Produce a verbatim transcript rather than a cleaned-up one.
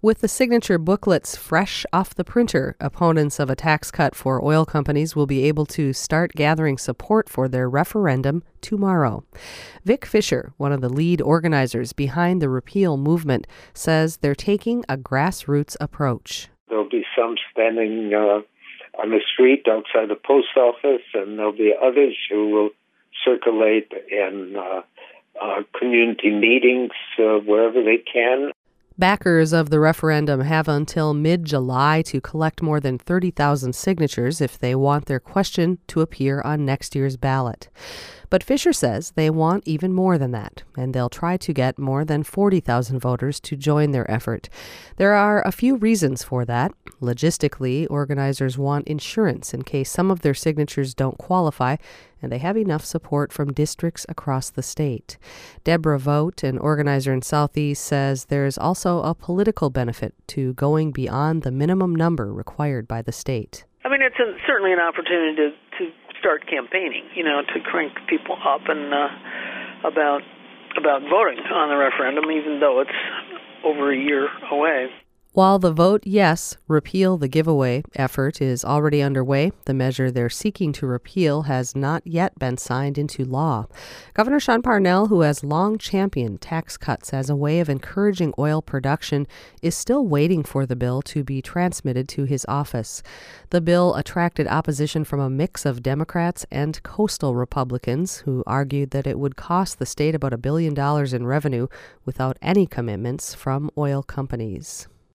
With the signature booklets fresh off the printer, opponents of a tax cut for oil companies will be able to start gathering support for their referendum tomorrow. Vic Fisher, one of the lead organizers behind the repeal movement, says they're taking a grassroots approach. There'll be some standing uh, on the street outside the post office, and there'll be others who will circulate in uh, uh, community meetings uh, wherever they can. Backers of the referendum have until mid-July to collect more than thirty thousand signatures if they want their question to appear on next year's ballot. But Fisher says they want even more than that, and they'll try to get more than forty thousand voters to join their effort. There are a few reasons for that. Logistically, organizers want insurance in case some of their signatures don't qualify, and they have enough support from districts across the state. Deborah Vogt, an organizer in Southeast, says there's also a political benefit to going beyond the minimum number required by the state. I mean, it's a, certainly an opportunity to, to start campaigning, you know, to crank people up and uh, about about voting on the referendum, even though it's over a year away. While the Vote Yes, Repeal the Giveaway effort is already underway, the measure they're seeking to repeal has not yet been signed into law. Governor Sean Parnell, who has long championed tax cuts as a way of encouraging oil production, is still waiting for the bill to be transmitted to his office. The bill attracted opposition from a mix of Democrats and coastal Republicans, who argued that it would cost the state about a billion dollars in revenue without any commitments from oil companies.